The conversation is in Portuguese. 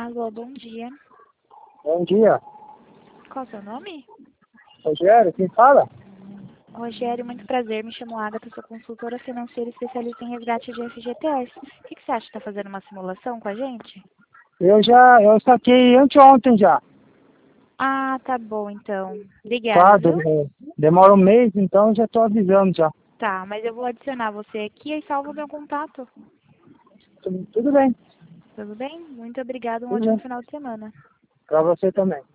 Alô, bom dia. Bom dia. Qual é o seu nome? Rogério, quem fala? Rogério, muito prazer. Me chamo Agatha, sou consultora financeira especialista em resgate de FGTS. O que você acha? Está fazendo uma simulação com a gente? Eu saquei anteontem já. Ah, tá bom, então. Obrigada, Tá, viu? demora um mês, então já estou avisando já. Tá, mas eu vou adicionar você aqui e salvo meu contato. Tudo bem, Tudo bem? Muito obrigada. Um tudo ótimo bem. final de semana. Para você também.